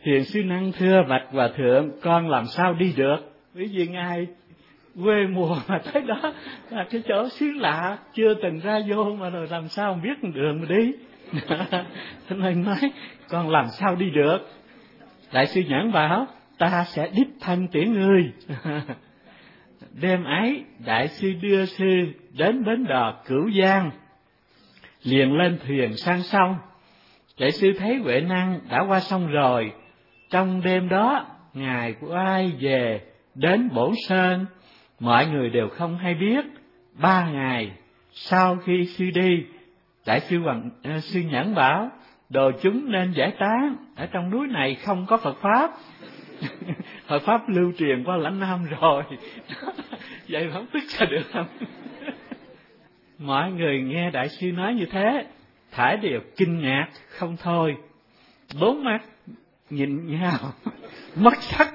Thiền sư Năng thưa bạch hòa thượng, con làm sao đi được? Bởi vì ngài quê mùa mà tới đó là cái chỗ xứ lạ, chưa từng ra vô mà rồi làm sao biết đường mà đi. Thế nên nói con làm sao đi được? Đại sư Nhẫn bảo ta sẽ đích thân tiễn ngươi. Đêm ấy đại sư đưa sư đến bến đò Cửu Giang, liền lên thuyền sang sông. Đại sư thấy Huệ Năng đã qua sông rồi. Trong đêm đó ngài quay về đến Bổn Sơn, mọi người đều không hay biết. 3 ngày sau khi sư đi, đại sư Nhẫn bảo đồ chúng nên giải tán, ở trong núi này không có Phật pháp. Phật pháp lưu truyền qua lãnh Nam rồi. Vậy không tức sao được không? Mọi người nghe đại sư nói như thế, thảy đều kinh ngạc không thôi, 4 mắt nhìn nhau mất sắc.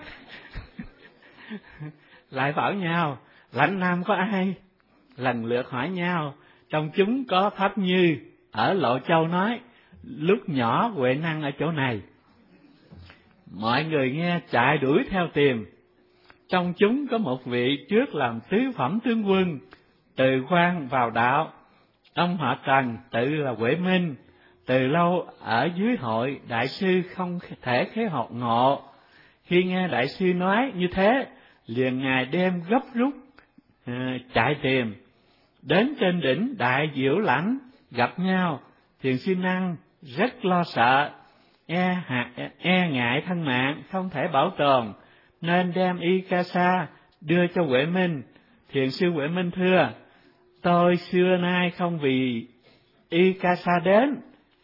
Lại bảo nhau lãnh Nam có ai? Lần lượt hỏi nhau. Trong chúng có Pháp Như ở Lộ Châu nói lúc nhỏ Huệ Năng ở chỗ này. Mọi người nghe chạy đuổi theo tìm. Trong chúng có một vị trước làm tứ phẩm tướng quân, từ quan vào đạo. Ông họ Trần tự là Huệ Minh, từ lâu ở dưới hội đại sư không thể khế học ngộ. Khi nghe đại sư nói như thế, liền ngài đem gấp rút chạy tìm. Đến trên đỉnh Đại Diệu Lãnh gặp nhau, Thiền sư Năng rất lo sợ, e ngại thân mạng không thể bảo tồn, nên đem y ca sa đưa cho Huệ Minh. Thiền sư Huệ Minh thưa: tôi xưa nay không vì y ca sa đến,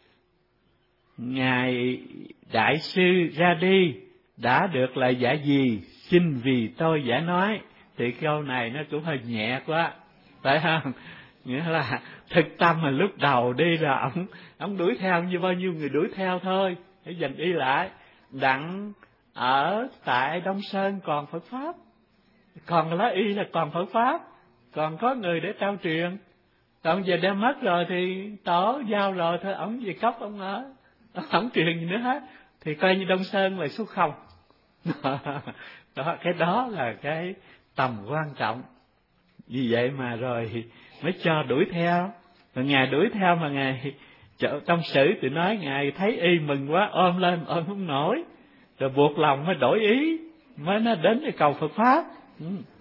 ngài đại sư ra đi đã được lời giải gì, xin vì tôi giải nói. Thì câu này nó cũng hơi nhẹ quá, phải không? Nghĩa là thực tâm mà lúc đầu đi là ông đuổi theo như bao nhiêu người đuổi theo thôi, để dành đi lại. Đặng ở tại Đông Sơn còn Phật pháp, còn lá y là còn Phật pháp, còn có người để trao truyền. Còn giờ đem mất rồi thì tổ giao rồi thôi, ổng về cốc ông ở, ổng truyền gì nữa hết, thì coi như Đông Sơn là số 0. Đó, cái đó là cái tầm quan trọng. Vì vậy mà rồi mới cho đuổi theo. Rồi ngài đuổi theo mà ngài trong sử thì nói ngài thấy y mừng quá, ôm lên ôm không nổi, rồi buộc lòng mới đổi ý, mới nó đến để cầu Phật pháp.